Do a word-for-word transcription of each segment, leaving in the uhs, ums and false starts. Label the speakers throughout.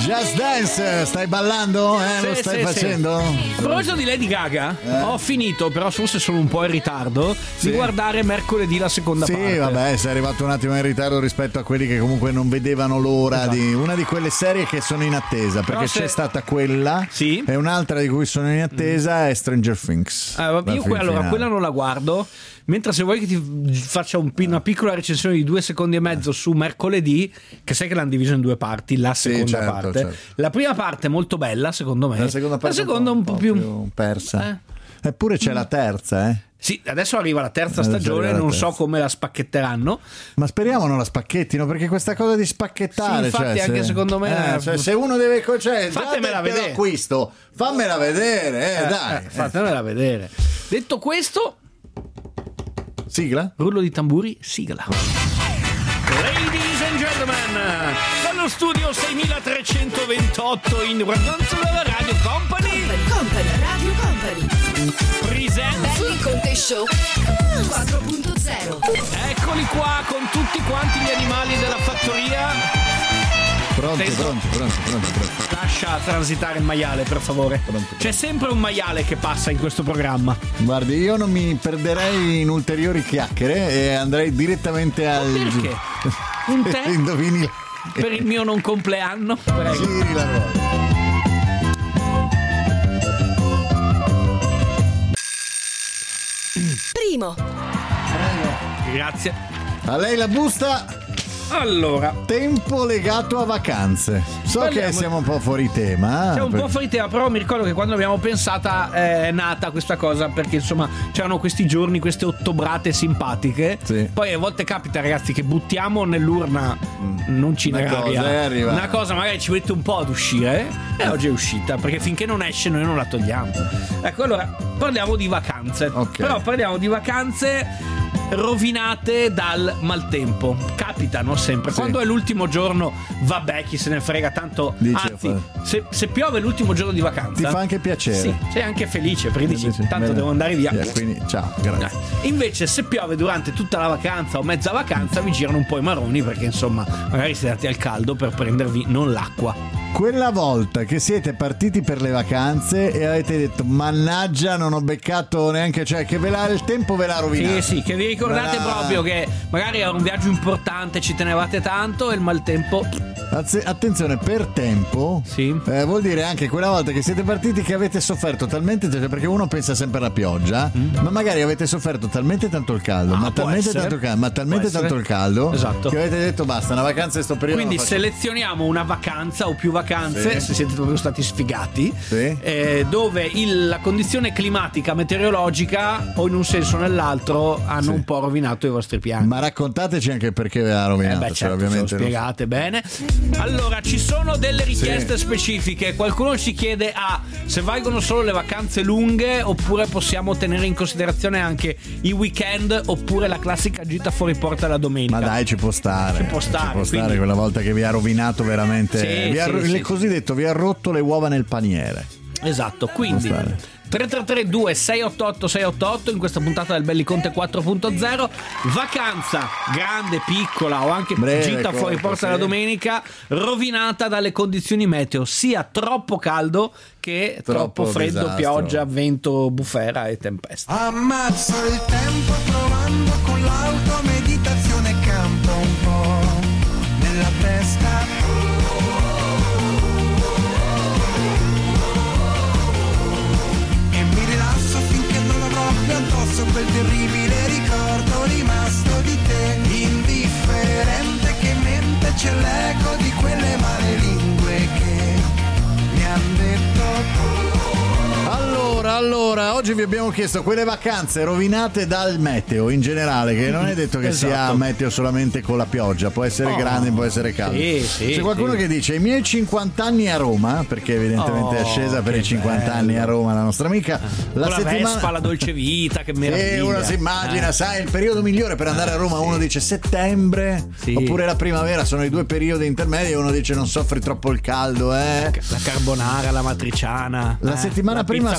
Speaker 1: Just Dance, stai ballando? Eh,
Speaker 2: Sì,
Speaker 1: lo stai
Speaker 2: sì,
Speaker 1: facendo?
Speaker 2: sì. A proposito di Lady Gaga, eh. ho finito, però forse sono un po' in ritardo,
Speaker 1: Sì.
Speaker 2: di guardare mercoledì la seconda
Speaker 1: Sì,
Speaker 2: parte.
Speaker 1: vabbè, sei arrivato un attimo in ritardo rispetto a quelli che comunque non vedevano l'ora
Speaker 2: Esatto.
Speaker 1: di una di quelle serie che sono in attesa, perché
Speaker 2: Però se-
Speaker 1: c'è stata quella
Speaker 2: Sì.
Speaker 1: e un'altra di cui sono in attesa è Stranger Things.
Speaker 2: Eh, vabbè,
Speaker 1: La
Speaker 2: io
Speaker 1: fin
Speaker 2: que- allora
Speaker 1: finale.
Speaker 2: quella non la guardo. Mentre se vuoi che ti faccia un pi- una piccola recensione di due secondi e mezzo su mercoledì, che sai che l'hanno diviso in due parti, la
Speaker 1: Sì,
Speaker 2: seconda
Speaker 1: certo,
Speaker 2: parte.
Speaker 1: certo.
Speaker 2: La prima parte è molto bella, secondo me.
Speaker 1: La seconda parte
Speaker 2: La seconda un po' più...
Speaker 1: persa.
Speaker 2: Eh.
Speaker 1: Eppure c'è la terza, eh.
Speaker 2: Sì, adesso arriva la terza
Speaker 1: Adesso
Speaker 2: stagione,
Speaker 1: arriva la
Speaker 2: non
Speaker 1: terza.
Speaker 2: so come la spacchetteranno.
Speaker 1: Ma speriamo non la spacchettino, perché questa cosa di spacchettare,
Speaker 2: Sì, infatti,
Speaker 1: cioè,
Speaker 2: anche
Speaker 1: se,
Speaker 2: secondo me-
Speaker 1: eh, cioè, se uno deve, cioè,
Speaker 2: Fatemela
Speaker 1: già te- te
Speaker 2: vedere.
Speaker 1: l'acquisto, fammela vedere, eh,
Speaker 2: Eh,
Speaker 1: dai.
Speaker 2: eh, fatemela vedere. Detto questo,
Speaker 1: Sigla?
Speaker 2: rullo di tamburi, sigla. Ladies and gentlemen, dallo studio seiemilatrecentoventotto in Ragazzo della Radio Company
Speaker 3: Company, Radio Company.
Speaker 2: presents
Speaker 3: Belli Conte Show quattro punto zero.
Speaker 2: Eccoli qua con tutti quanti gli animali della fattoria.
Speaker 1: Pronti,
Speaker 2: Attento.
Speaker 1: pronti, pronti, pronti, pronti.
Speaker 2: Lascia transitare il maiale, per favore.
Speaker 1: Pronto.
Speaker 2: C'è sempre un maiale che passa in questo programma.
Speaker 1: Guardi, io non mi perderei in ulteriori chiacchiere e andrei direttamente al...
Speaker 2: Perché? Un tè
Speaker 1: Indovini...
Speaker 2: per il mio non compleanno? Prego.
Speaker 1: Giri la ruota.
Speaker 3: Primo.
Speaker 2: Grazie.
Speaker 1: A lei la busta...
Speaker 2: Allora,
Speaker 1: Tempo legato a vacanze. So
Speaker 2: Parliamo-
Speaker 1: che siamo un po' fuori tema.
Speaker 2: c'è un
Speaker 1: per-
Speaker 2: po' fuori tema, però mi ricordo che quando l'abbiamo pensata eh, è nata questa cosa, perché insomma c'erano questi giorni, queste ottobrate simpatiche.
Speaker 1: Sì.
Speaker 2: Poi a volte capita, ragazzi, che buttiamo nell'urna non cineraria
Speaker 1: Una cosa, eh, arriva.
Speaker 2: una cosa, magari ci mette un po' ad uscire, e oggi è uscita, perché finché non esce noi non la togliamo. Ecco, allora parliamo di vacanze.
Speaker 1: Ok.
Speaker 2: Però parliamo di vacanze rovinate dal maltempo. Capitano sempre.
Speaker 1: Sì.
Speaker 2: Quando è l'ultimo giorno, vabbè, chi se ne frega, tanto.
Speaker 1: Dice,
Speaker 2: Anzi, se, se piove l'ultimo giorno di vacanza,
Speaker 1: Ti fa anche piacere.
Speaker 2: sì, sei anche felice, perché dici
Speaker 1: Dici,
Speaker 2: tanto
Speaker 1: bene.
Speaker 2: devo andare via.
Speaker 1: Via, quindi ciao, grazie.
Speaker 2: Eh, Invece se piove durante tutta la vacanza o mezza vacanza vi girano un po' i maroni, perché insomma magari siete andati al caldo per prendervi non l'acqua.
Speaker 1: Quella volta che siete partiti per le vacanze e avete detto mannaggia non ho beccato neanche, cioè che ve l'ha il tempo ve l'ha rovinato.
Speaker 2: Sì, sì, che vi ricordate
Speaker 1: Ve l'ha-
Speaker 2: proprio che magari era un viaggio importante, ci tenevate tanto e il maltempo.
Speaker 1: Azze- Attenzione, per tempo
Speaker 2: Sì.
Speaker 1: eh, vuol dire anche quella volta che siete partiti che avete sofferto talmente, cioè, perché uno pensa sempre alla pioggia, ma magari avete sofferto talmente tanto il caldo,
Speaker 2: Ah,
Speaker 1: ma
Speaker 2: può
Speaker 1: talmente
Speaker 2: essere.
Speaker 1: tanto il caldo, ma talmente
Speaker 2: Può
Speaker 1: tanto
Speaker 2: essere.
Speaker 1: il caldo
Speaker 2: Esatto.
Speaker 1: che avete detto basta, una vacanza in sto periodo.
Speaker 2: Quindi
Speaker 1: non faccio-
Speaker 2: selezioniamo una vacanza o più vacanze,
Speaker 1: Sì.
Speaker 2: se siete proprio stati sfigati,
Speaker 1: Sì.
Speaker 2: eh, dove il- la condizione climatica meteorologica o in un senso o nell'altro hanno
Speaker 1: Sì.
Speaker 2: un po' rovinato i vostri piani.
Speaker 1: Ma raccontateci anche perché ve l'ha rovinato.
Speaker 2: Eh beh,
Speaker 1: cioè,
Speaker 2: certo,
Speaker 1: ovviamente
Speaker 2: ce lo
Speaker 1: non-
Speaker 2: spiegate bene. Allora, ci sono delle richieste
Speaker 1: Sì.
Speaker 2: specifiche. Qualcuno ci chiede ah, se valgono solo le vacanze lunghe oppure possiamo tenere in considerazione anche i weekend oppure la classica gita fuori porta la domenica.
Speaker 1: Ma dai, ci può stare.
Speaker 2: Ci può stare,
Speaker 1: Ci può stare
Speaker 2: quindi-
Speaker 1: quella volta che vi ha rovinato veramente.
Speaker 2: Sì,
Speaker 1: vi ha,
Speaker 2: sì,
Speaker 1: ro-
Speaker 2: sì.
Speaker 1: il cosiddetto vi ha rotto le uova nel paniere.
Speaker 2: Esatto, quindi
Speaker 1: Può stare.
Speaker 2: tre tre tre due sei otto otto sei otto otto in questa puntata del Belli Conte quattro punto zero. Vacanza grande, piccola o anche
Speaker 1: Breve,
Speaker 2: gita fuori
Speaker 1: corta,
Speaker 2: porta
Speaker 1: sì.
Speaker 2: la domenica rovinata dalle condizioni meteo, sia troppo caldo che troppo,
Speaker 1: Troppo
Speaker 2: freddo,
Speaker 1: disastro.
Speaker 2: pioggia, vento, bufera e tempesta.
Speaker 4: Ammazzo il tempo provando con l'auto, meditazione campo un po' nella testa. E mi rilasso finché non avrò più addosso quel terribile ricordo rimasto di te. Indifferente che mente c'è l'eco di quelle male lingue che mi han detto.
Speaker 1: Allora, allora, oggi vi abbiamo chiesto quelle vacanze rovinate dal meteo in generale, che non è detto che sia
Speaker 2: Esatto.
Speaker 1: meteo solamente con la pioggia, può essere
Speaker 2: Oh,
Speaker 1: grande, può essere caldo.
Speaker 2: sì, sì,
Speaker 1: C'è qualcuno
Speaker 2: sì.
Speaker 1: che dice i miei cinquanta anni a Roma, perché evidentemente è
Speaker 2: Oh,
Speaker 1: scesa per
Speaker 2: che
Speaker 1: i cinquanta
Speaker 2: bello.
Speaker 1: anni a Roma la nostra amica.
Speaker 2: La,
Speaker 1: La
Speaker 2: la
Speaker 1: settimana
Speaker 2: Vespa, la dolce vita, che
Speaker 1: Sì,
Speaker 2: meraviglia.
Speaker 1: uno si immagina,
Speaker 2: Eh.
Speaker 1: sai, il periodo migliore per andare a Roma,
Speaker 2: sì.
Speaker 1: uno dice settembre,
Speaker 2: Sì.
Speaker 1: oppure la primavera, sono i due periodi intermedi, e uno dice non soffri troppo il caldo, eh.
Speaker 2: La carbonara, la matriciana,
Speaker 1: La
Speaker 2: eh,
Speaker 1: settimana
Speaker 2: la
Speaker 1: prima
Speaker 2: pizza con la mortazza.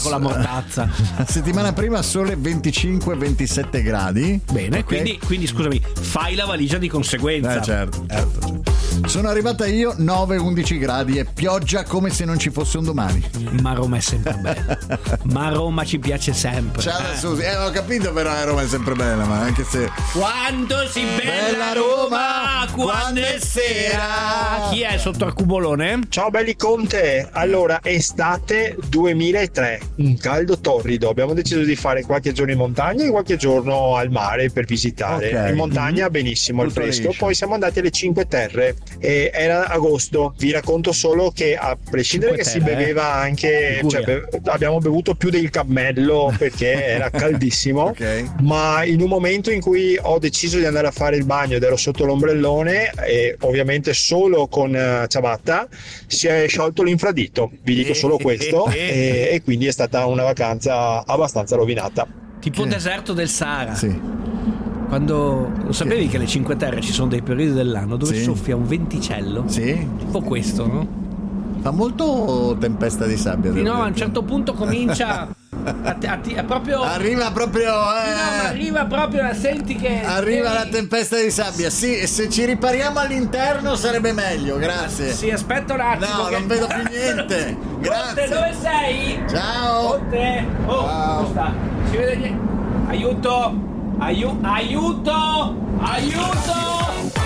Speaker 2: tazza.
Speaker 1: La settimana prima sole venticinque ventisette gradi.
Speaker 2: Bene,
Speaker 1: Ok?
Speaker 2: quindi, quindi scusami, fai la valigia di conseguenza.
Speaker 1: Eh, certo, certo. Sono arrivata io nove undici gradi e pioggia come se non ci fosse un domani.
Speaker 2: Ma Roma è sempre bella. Ma Roma ci piace sempre.
Speaker 1: Ciao da Susi, eh, ho capito però eh, Roma è sempre bella, ma anche se
Speaker 2: Quando si bella
Speaker 1: Bella
Speaker 2: Roma,
Speaker 1: Roma,
Speaker 2: quando è sera. Chi è sotto al cubolone?
Speaker 5: Ciao belli Conte, allora estate duemilatré, un caldo torrido, abbiamo deciso di fare qualche giorno in montagna e qualche giorno al mare per visitare.
Speaker 1: Ok.
Speaker 5: In montagna benissimo, il
Speaker 1: Tutto
Speaker 5: fresco,
Speaker 1: liscio.
Speaker 5: poi siamo andati alle Cinque Terre e era agosto, vi racconto solo che a prescindere
Speaker 2: Cinque
Speaker 5: che si
Speaker 2: Terre,
Speaker 5: beveva anche,
Speaker 2: Liguria.
Speaker 5: cioè, be- abbiamo bevuto più del cammello perché era caldissimo,
Speaker 1: Ok.
Speaker 5: ma in un momento in cui ho deciso di andare a fare il bagno ed ero sotto l'ombrellone e ovviamente solo con eh, ciabatta, si è sciolto l'infradito, vi dico solo questo, e, e quindi è stata una vacanza abbastanza rovinata.
Speaker 2: Tipo
Speaker 1: Che-
Speaker 2: deserto del Sahara.
Speaker 1: sì.
Speaker 2: Quando lo sapevi che alle Cinque Terre ci sono dei periodi dell'anno dove
Speaker 1: Sì.
Speaker 2: soffia un venticello?
Speaker 1: Sì,
Speaker 2: Tipo questo, no?
Speaker 1: fa molto tempesta di sabbia. devo
Speaker 2: No, a un
Speaker 1: dire.
Speaker 2: certo punto comincia a, a, a- a proprio.
Speaker 1: Arriva proprio
Speaker 2: No, ma
Speaker 1: eh,
Speaker 2: arriva proprio, la senti che.
Speaker 1: arriva la
Speaker 2: devi-
Speaker 1: tempesta di sabbia. Sì, e se ci ripariamo all'interno sarebbe meglio, grazie.
Speaker 2: Sì, aspetta un attimo.
Speaker 1: No,
Speaker 2: che-
Speaker 1: non vedo più niente.
Speaker 2: Conte,
Speaker 1: Grazie.
Speaker 2: dove sei?
Speaker 1: Ciao.
Speaker 2: Conte. Oh,
Speaker 1: Ciao.
Speaker 2: dove sta? Si vede niente. Aiuto! Aiu- aiuto! Aiuto!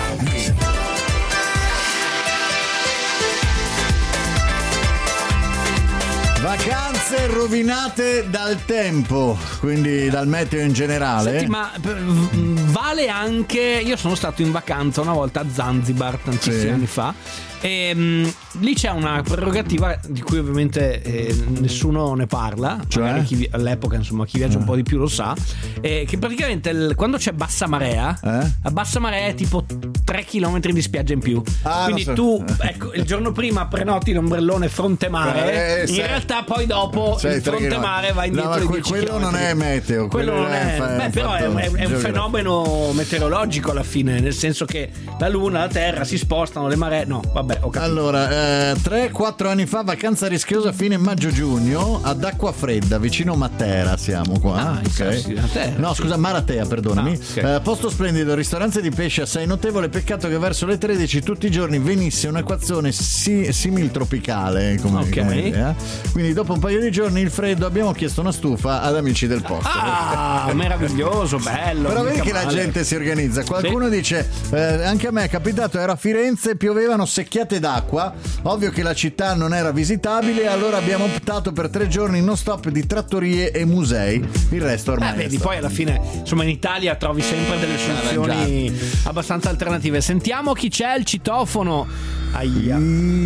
Speaker 1: Vacanze rovinate dal tempo, quindi dal meteo in generale.
Speaker 2: Senti, ma per- v- vale anche. Io sono stato in vacanza una volta a Zanzibar tantissimi
Speaker 1: Sì.
Speaker 2: anni fa. E mh, lì c'è una prerogativa di cui ovviamente eh, nessuno ne parla.
Speaker 1: Cioè?
Speaker 2: Magari chi vi- all'epoca, insomma, chi viaggia un po' di più lo sa. eh, che praticamente il- quando c'è bassa marea,
Speaker 1: Eh?
Speaker 2: la bassa marea è tipo tre chilometri di spiaggia in più.
Speaker 1: Ah,
Speaker 2: Quindi
Speaker 1: lo so.
Speaker 2: tu, ecco, il giorno prima prenoti l'ombrellone fronte mare.
Speaker 1: Eh,
Speaker 2: in
Speaker 1: sai.
Speaker 2: realtà, poi dopo
Speaker 1: Sai,
Speaker 2: il
Speaker 1: tre
Speaker 2: fronte
Speaker 1: chilometri.
Speaker 2: mare va indietro
Speaker 1: No, ma
Speaker 2: di
Speaker 1: que-
Speaker 2: dieci
Speaker 1: quello non
Speaker 2: chilometri.
Speaker 1: è meteo,
Speaker 2: Quello
Speaker 1: quello
Speaker 2: non
Speaker 1: è
Speaker 2: è.
Speaker 1: fa-
Speaker 2: Beh, però è,
Speaker 1: fatto
Speaker 2: è- è un
Speaker 1: geografico.
Speaker 2: fenomeno meteorologico alla fine, nel senso che la luna, la terra si spostano, le maree. No, vabbè, ho capito.
Speaker 1: Allora, eh, tre quattro anni fa, vacanza rischiosa fine maggio-giugno ad Acquafredda, vicino Matera siamo qua.
Speaker 2: Ah,
Speaker 1: ok.
Speaker 2: sì, sì, Matera,
Speaker 1: No,
Speaker 2: sì.
Speaker 1: scusa, Maratea, perdonami.
Speaker 2: Ah, ok.
Speaker 1: Eh, posto splendido, ristorante di pesce assai notevole, peccato che verso le tredici tutti i giorni venisse un'equazione si- simil-tropicale, come,
Speaker 2: Ok.
Speaker 1: come idea. Quindi dopo un paio di giorni il freddo abbiamo chiesto una stufa ad amici del posto.
Speaker 2: Ah, meraviglioso, bello.
Speaker 1: Però vedi
Speaker 2: mica
Speaker 1: che la
Speaker 2: male.
Speaker 1: gente si organizza. Qualcuno dice: eh, anche a me è capitato, era a Firenze, piovevano secchiate d'acqua. Ovvio che la città non era visitabile, allora abbiamo optato per tre giorni non stop di trattorie e musei. Il resto ormai.
Speaker 2: Eh,
Speaker 1: è
Speaker 2: vedi,
Speaker 1: stato.
Speaker 2: poi alla fine, insomma, in Italia trovi sempre delle soluzioni abbastanza alternative. Sentiamo chi c'è, il citofono. Aia.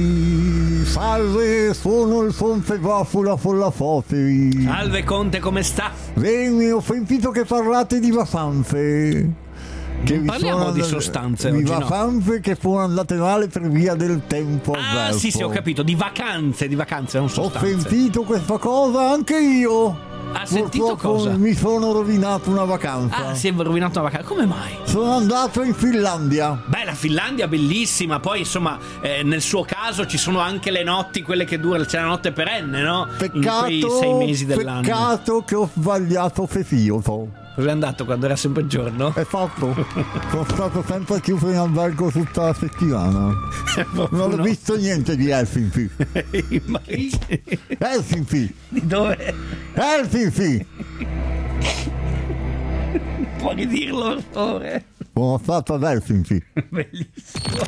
Speaker 6: Salve, sono il Fonte Vafula Follafoti.
Speaker 2: Salve Conte, come sta?
Speaker 6: Bene, ho sentito che parlate di vacanze. Che
Speaker 2: Non
Speaker 6: vi
Speaker 2: parliamo
Speaker 6: sono
Speaker 2: di
Speaker 6: andate-
Speaker 2: sostanze
Speaker 6: di
Speaker 2: oggi, no.
Speaker 6: vacanze che sono andate male per via del tempo
Speaker 2: Ah,
Speaker 6: avverso.
Speaker 2: sì, sì, ho capito. Di vacanze, di vacanze, non
Speaker 6: Ho
Speaker 2: sostanze.
Speaker 6: sentito questa cosa anche io.
Speaker 2: Ha sentito
Speaker 6: Purtroppo
Speaker 2: cosa?
Speaker 6: mi sono rovinato una vacanza.
Speaker 2: Ah, si è rovinato una vacanza. Come mai?
Speaker 6: Sono andato in Finlandia.
Speaker 2: Beh, la Finlandia bellissima, poi insomma eh, nel suo caso ci sono anche le notti, quelle che durano, c'è la notte perenne, no? In quei
Speaker 6: Peccato,
Speaker 2: sei mesi dell'anno.
Speaker 6: peccato che ho sbagliato Fesioso.
Speaker 2: Dove è andato quando era sempre giorno?
Speaker 6: È fatto. Sono stato sempre chiuso in albergo tutta la settimana. Non ho visto niente di Helsinki.
Speaker 2: Immagini.
Speaker 6: Helsinki!
Speaker 2: Di dove?
Speaker 6: Helsinki!
Speaker 2: Puoi dirlo, per favore?
Speaker 6: Sono stato ad Helsinki.
Speaker 2: Bellissimo.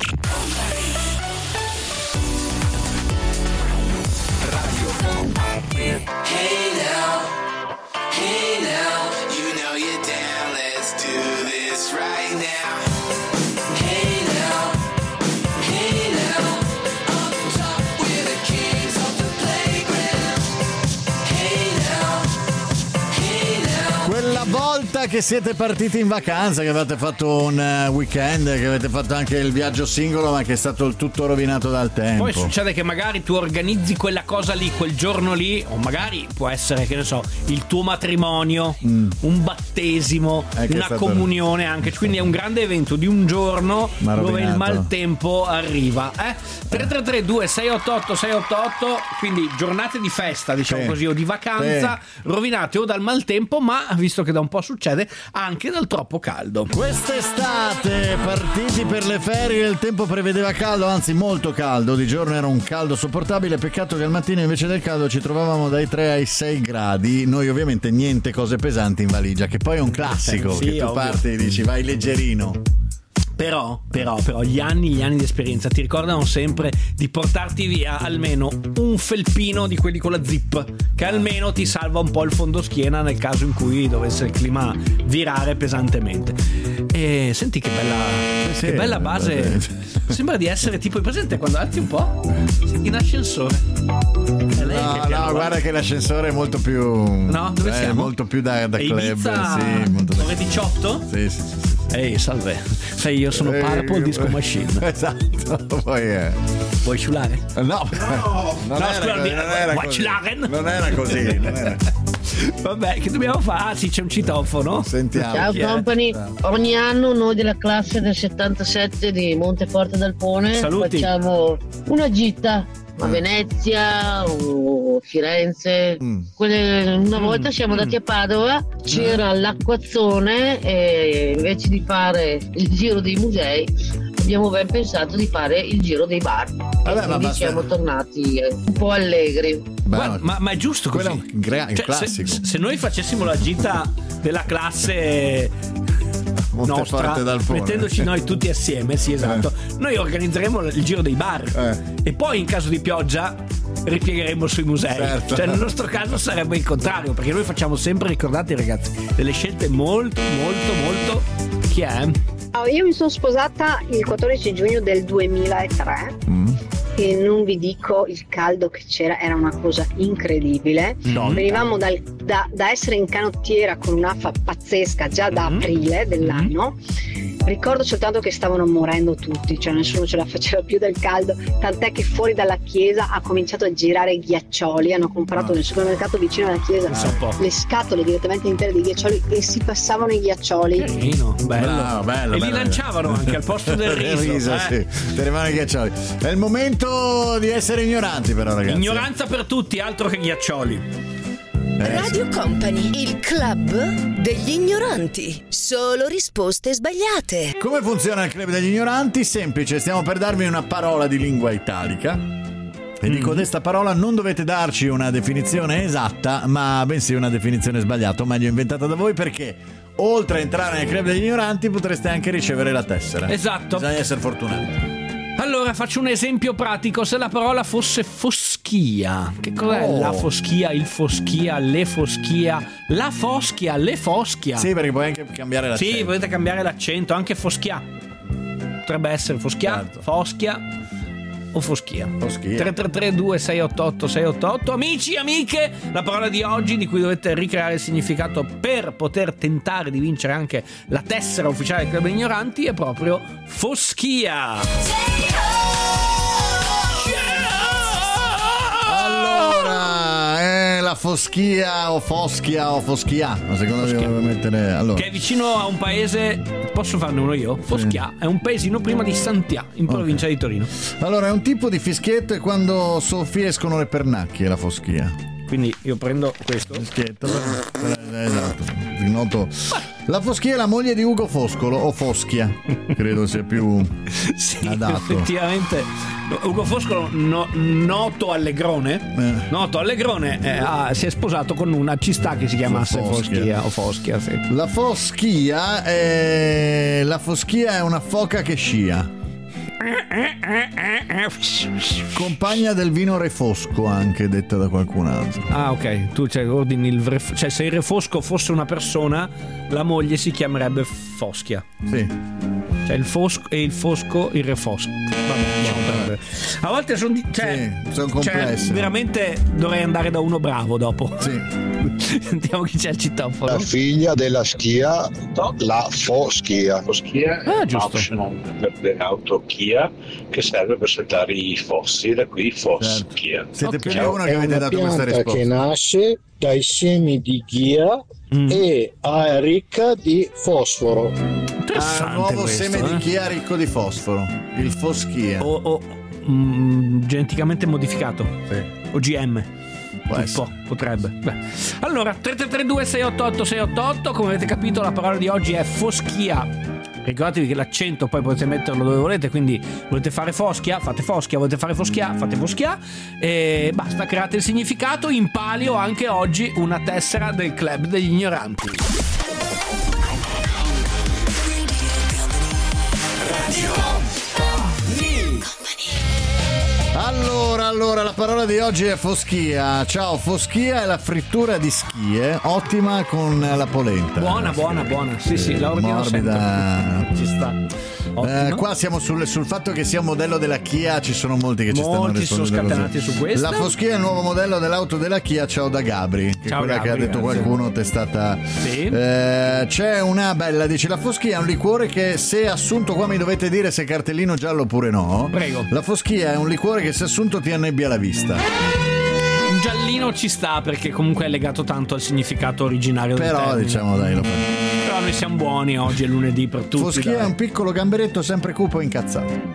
Speaker 7: Hey now, hey now, you know you're down, let's do this right now. Hey now, hey now, up top we're the kings of the playground. Hey now, hey now.
Speaker 1: Quella volta sa che siete partiti in vacanza, che avete fatto un uh, weekend, che avete fatto anche il viaggio singolo, ma che è stato il tutto rovinato dal tempo.
Speaker 2: Poi succede che magari tu organizzi quella cosa lì, quel giorno lì, o magari può essere, che ne so, il tuo matrimonio, mm. un battesimo,
Speaker 1: eh,
Speaker 2: una comunione anche, quindi è un grande evento di un giorno dove il maltempo arriva. Eh? tre tre tre due sei otto otto sei otto otto, quindi giornate di festa, diciamo sì. così, o di vacanza, sì. rovinate o dal maltempo, ma visto che da un po' succede anche dal troppo caldo.
Speaker 1: Quest'estate partiti per le ferie, il tempo prevedeva caldo, anzi molto caldo, di giorno era un caldo sopportabile, peccato che al mattino invece del caldo ci trovavamo dai tre ai sei gradi, noi ovviamente niente cose pesanti in valigia, che poi è un classico, sì, che tu ovvio. parti e dici vai leggerino.
Speaker 2: Però, però, però, gli anni, gli anni di esperienza ti ricordano sempre di portarti via almeno un felpino di quelli con la zip, che almeno ti salva un po' il fondoschiena nel caso in cui dovesse il clima virare pesantemente. E senti che bella, sì, che bella base. Sembra di essere tipo il presente quando alzi un po' in ascensore.
Speaker 1: È lei no, no, va? Guarda che l'ascensore è molto più.
Speaker 2: No, dove
Speaker 1: è
Speaker 2: siamo?
Speaker 1: Molto più da, da club.
Speaker 2: Ibiza,
Speaker 1: sì, molto da
Speaker 2: ore diciotto?
Speaker 1: Sì, sì, sì.
Speaker 2: Ehi, salve. Sai, io sono Purple Disco Machine.
Speaker 1: Esatto, poi è.
Speaker 2: Vuoi ciulare?
Speaker 1: No, no, non,
Speaker 2: no
Speaker 1: era,
Speaker 2: scusa,
Speaker 1: non era
Speaker 2: vuoi
Speaker 1: così.
Speaker 2: ciulare?
Speaker 1: Non era così, non era.
Speaker 2: Vabbè, che dobbiamo fare? Ah, sì, c'è un citofono.
Speaker 1: Sentiamo.
Speaker 8: Ciao company, ogni anno noi della classe del settantasette di Monteforte d'Alpone
Speaker 2: Saluti.
Speaker 8: facciamo una gita a Venezia o Firenze. Mm. Quelle, una volta mm. siamo andati a Padova, c'era l'acquazzone e invece di fare il giro dei musei abbiamo ben pensato di fare il giro dei bar.
Speaker 1: Vabbè,
Speaker 8: e
Speaker 1: ma
Speaker 8: quindi
Speaker 1: basta.
Speaker 8: siamo tornati un po' allegri.
Speaker 2: Guarda, ma, ma è giusto così.
Speaker 1: Quello è un gra-
Speaker 2: cioè,
Speaker 1: classico.
Speaker 2: Se, se noi facessimo la gita della classe nostra, mettendoci noi tutti assieme, sì, esatto, eh. noi organizzeremo il giro dei bar eh. e poi in caso di pioggia ripiegheremo sui musei.
Speaker 1: Certo.
Speaker 2: Cioè nel nostro caso sarebbe il contrario, perché noi facciamo sempre, ricordate ragazzi, delle scelte molto molto molto chi è?
Speaker 9: Oh, io mi sono sposata il quattordici giugno del duemilatré mm. e non vi dico il caldo che c'era, era una cosa incredibile.
Speaker 2: No.
Speaker 9: Venivamo dal, da, da essere in canottiera con un'affa pazzesca già da mm. aprile dell'anno. Mm. Ricordo soltanto che stavano morendo tutti, cioè nessuno ce la faceva più del caldo, tant'è che fuori dalla chiesa ha cominciato a girare i ghiaccioli, hanno comprato no. nel supermercato vicino alla chiesa no. le scatole direttamente intere di ghiaccioli e si passavano i ghiaccioli.
Speaker 2: Carino, bello.
Speaker 1: Bravo, bello,
Speaker 2: e
Speaker 1: bello,
Speaker 2: li lanciavano bello. Anche al posto del riso,
Speaker 1: riso
Speaker 2: eh?
Speaker 1: Sì, tenevano i ghiaccioli. È il momento di essere ignoranti però ragazzi.
Speaker 2: Ignoranza per tutti, altro che ghiaccioli.
Speaker 3: Radio Company, il club degli ignoranti. Solo risposte sbagliate.
Speaker 1: Come funziona il club degli ignoranti? Semplice, stiamo per darvi una parola di lingua italica e di questa parola non dovete darci una definizione esatta, ma bensì una definizione sbagliata, o meglio inventata da voi, perché oltre a entrare nel club degli ignoranti potreste anche ricevere la tessera.
Speaker 2: Esatto.
Speaker 1: Bisogna essere fortunati.
Speaker 2: Allora faccio un esempio pratico. Se la parola fosse foschia, che cos'è oh. la foschia, il foschia, le foschia, la foschia, le foschia?
Speaker 1: Sì, perché puoi anche cambiare l'accento.
Speaker 2: Sì, potete cambiare l'accento, anche foschia. Potrebbe essere foschia, certo. foschia o foschia.
Speaker 1: Foschia.
Speaker 2: tre tre tre due sei otto otto sei otto otto. Amici, amiche, la parola di oggi di cui dovete ricreare il significato per poter tentare di vincere anche la tessera ufficiale del Club degli Ignoranti è proprio foschia.
Speaker 1: Allora, è la foschia o foschia o foschia, ma secondo me devo mettere allora.
Speaker 2: Che è vicino a un paese. Posso farne uno io? Foschia sì. È un paesino prima di Santià, in provincia okay. di Torino.
Speaker 1: Allora, è un tipo di fischietto e quando soffi escono le pernacchie, la foschia.
Speaker 2: Quindi io prendo questo
Speaker 1: fischietto. Esatto. Noto. La foschia è la moglie di Ugo Foscolo o Foschia. Credo sia più
Speaker 2: sì,
Speaker 1: adatto.
Speaker 2: Effettivamente Ugo Foscolo no, noto allegrone eh. Noto allegrone eh, ha, si è sposato con una, ci sta che si chiamasse Foschia, Foschia o Foschia sì.
Speaker 1: La foschia è La foschia è una foca che scia. Compagna del vino refosco, anche detta da qualcun altro.
Speaker 2: Ah, ok. Tu cioè, ordini il ref... cioè se il refosco fosse una persona, la moglie si chiamerebbe Foschia.
Speaker 1: Sì.
Speaker 2: Cioè il fosco e il fosco, il refosco. Vabbè, no, A volte sono cioè,
Speaker 1: sì, son complesse.
Speaker 2: Cioè, veramente dovrei andare da uno bravo dopo.
Speaker 1: Sì.
Speaker 2: Sentiamo chi c'è al citofono.
Speaker 10: La figlia della schia, la foschia.
Speaker 11: Foschia
Speaker 2: Ah,
Speaker 11: è un
Speaker 2: giusto.
Speaker 11: optional per le auto Kia che serve per settare i fossi, da qui foschia.
Speaker 1: Siete
Speaker 2: Ok.
Speaker 1: più di uno che
Speaker 10: È
Speaker 1: avete
Speaker 10: una
Speaker 1: dato questa
Speaker 10: pianta
Speaker 1: risposta.
Speaker 10: che nasce dai semi di ghia
Speaker 2: Mm.
Speaker 10: e è ricca di fosforo.
Speaker 1: Ah,
Speaker 2: Interessante
Speaker 1: un nuovo
Speaker 2: questo,
Speaker 1: seme
Speaker 2: eh.
Speaker 1: di chia ricco di fosforo, il foschia.
Speaker 2: O, o mm, geneticamente modificato.
Speaker 1: Sì.
Speaker 2: O G M.
Speaker 1: Può
Speaker 2: Un
Speaker 1: essere.
Speaker 2: po', potrebbe. Beh. Allora, tre tre tre due sei otto otto sei otto otto, come avete capito la parola di oggi è foschia. Ricordatevi che l'accento poi potete metterlo dove volete, quindi volete fare foschia, fate foschia, volete fare foschia, fate foschia e basta, create il significato. In palio anche oggi una tessera del club degli ignoranti.
Speaker 1: Allora, allora, la parola di oggi è foschia. Ciao, foschia è la frittura di schie, ottima con la polenta.
Speaker 2: Buona, buona, buona. Sì, sì, la ordino
Speaker 1: morbida.
Speaker 2: sempre. Ci sta. Ottimo.
Speaker 1: Eh, qua siamo sul, sul fatto che sia un modello della Kia, ci sono molti che ci stanno
Speaker 2: Molti sono
Speaker 1: rispondendo
Speaker 2: scatenati
Speaker 1: così.
Speaker 2: su questo.
Speaker 1: La foschia è il nuovo modello dell'auto della Kia. Ciao da Gabri, che
Speaker 2: Ciao
Speaker 1: è quella
Speaker 2: Gabri,
Speaker 1: che ha detto
Speaker 2: grazie.
Speaker 1: qualcuno testata.
Speaker 2: Sì.
Speaker 1: Eh, c'è una bella, dice: la foschia è un liquore che se assunto, qua mi dovete dire se è cartellino giallo oppure no.
Speaker 2: Prego.
Speaker 1: La foschia è un liquore che se assunto ti annebbia la vista.
Speaker 2: Un giallino ci sta perché comunque è legato tanto al significato originario del
Speaker 1: Però
Speaker 2: termine.
Speaker 1: diciamo dai, lo fa.
Speaker 2: Però noi siamo buoni, oggi è lunedì per tutti.
Speaker 1: Foschia
Speaker 2: dai.
Speaker 1: è un piccolo gamberetto sempre cupo e incazzato.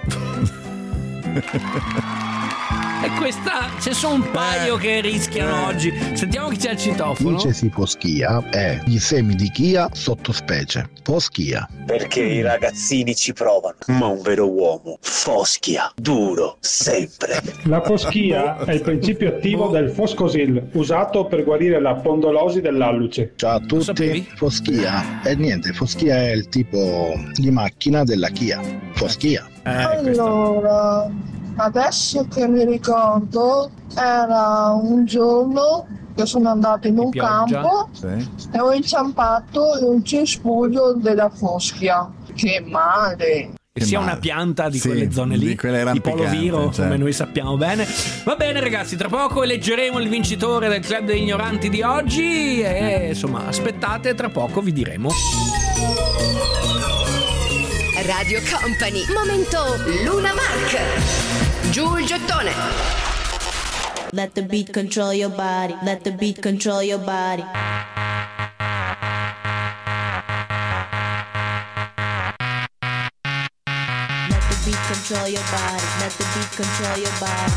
Speaker 2: E questa, ce sono un paio
Speaker 1: Eh.
Speaker 2: che rischiano oggi. Sentiamo chi c'è al citofono.
Speaker 10: Dicesi foschia è i semi di ghia sottospecie. Foschia.
Speaker 12: Perché i ragazzini ci provano, ma un vero uomo foschia, duro, sempre.
Speaker 13: La foschia è il principio attivo del foscosil, usato per guarire la pondolosi dell'alluce.
Speaker 10: Ciao a tutti,
Speaker 2: sapevi?
Speaker 10: foschia. E niente, foschia è il tipo di macchina della Kia. Foschia.
Speaker 2: Eh, questa.
Speaker 14: Allora, adesso che mi ricordo, era un giorno che sono andato in un
Speaker 2: pioggia.
Speaker 14: campo
Speaker 1: Sì.
Speaker 14: e ho inciampato in un cespuglio della foschia. Che male!
Speaker 2: Che sia
Speaker 1: male.
Speaker 2: una pianta di
Speaker 1: Sì,
Speaker 2: quelle zone lì,
Speaker 1: di quelle
Speaker 2: di Polo
Speaker 1: rampicante,
Speaker 2: Viro,
Speaker 1: certo.
Speaker 2: come noi sappiamo bene. Va bene ragazzi, tra poco eleggeremo il vincitore del club degli ignoranti di oggi e insomma aspettate, tra poco vi diremo.
Speaker 3: Radio Company, momento Luna Park. Giù il gettone.
Speaker 15: Let the beat control your body. Let the beat control your body. Let the beat control your body. Let the beat control your body.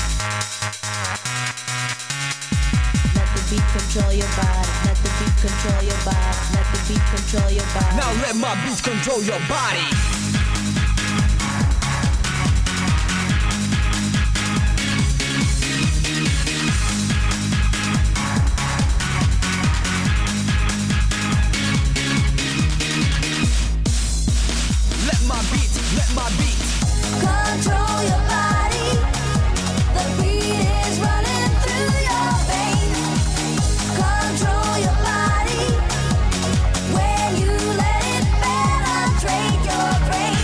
Speaker 15: Let the beat control your body. Let the beat control your body. Let the beat control your body.
Speaker 16: Now let my beats control your body. Let my beat, let my beat
Speaker 15: Control your body. The beat is running through your veins. Control your body. When you let it penetrate your brain.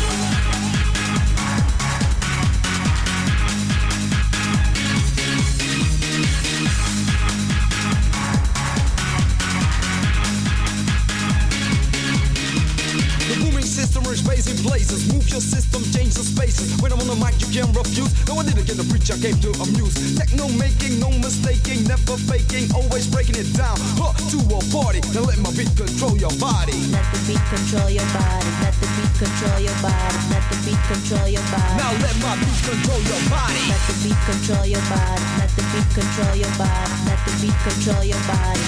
Speaker 16: The booming system is raising blazes. Move your system, change the spaces. When I'm on the mic, you can't refuse. No, I didn't get the preach, I came to amuse. Techno making, no mistaking, never faking, always breaking it down. Huh, to a party. Now let my beat control your body.
Speaker 15: Let the beat control your body. Let the beat control your body. Let the beat control your body.
Speaker 16: Now let my beat control your body.
Speaker 15: Let the beat control your body. Let the beat control your body. Let the beat control your body.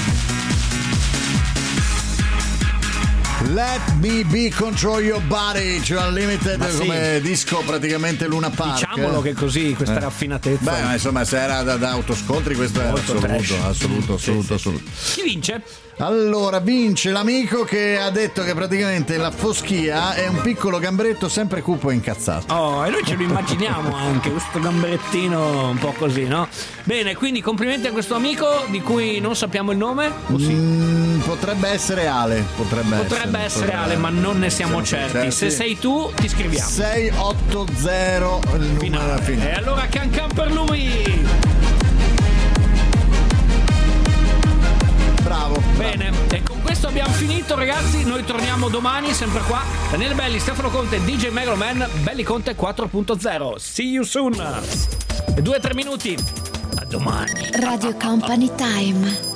Speaker 1: Let me be control your body, cioè Unlimited
Speaker 2: Ma sì.
Speaker 1: come disco praticamente Luna Park.
Speaker 2: Diciamolo che così, questa
Speaker 1: Eh.
Speaker 2: raffinatezza.
Speaker 1: Beh, ma insomma, se era da, da autoscontri, questo è
Speaker 2: Molto
Speaker 1: assoluto,
Speaker 2: trash.
Speaker 1: assoluto, assoluto,
Speaker 2: Sì, sì,
Speaker 1: assoluto.
Speaker 2: Chi vince?
Speaker 1: Allora, vince l'amico che ha detto che praticamente la foschia è un piccolo gambretto sempre cupo e incazzato.
Speaker 2: Oh, e noi ce lo immaginiamo anche, questo gambrettino un po' così, no? Bene, quindi complimenti a questo amico di cui non sappiamo il nome. O sì?
Speaker 1: Mm, potrebbe essere Ale. Potrebbe,
Speaker 2: Potrebbe essere, essere Ale, ma non ne siamo, siamo certi. certi. Se sei tu, ti scriviamo.
Speaker 1: sei otto zero il numero
Speaker 2: finale.
Speaker 1: finale.
Speaker 2: E allora can can per lui.
Speaker 1: Bravo.
Speaker 2: Bene, e con questo abbiamo finito, ragazzi. Noi torniamo domani, sempre qua. Daniele Belli, Stefano Conte, D J Megaloman, Belli Conte quattro punto zero. See you soon. E due o tre minuti. A domani.
Speaker 15: Radio Company Time.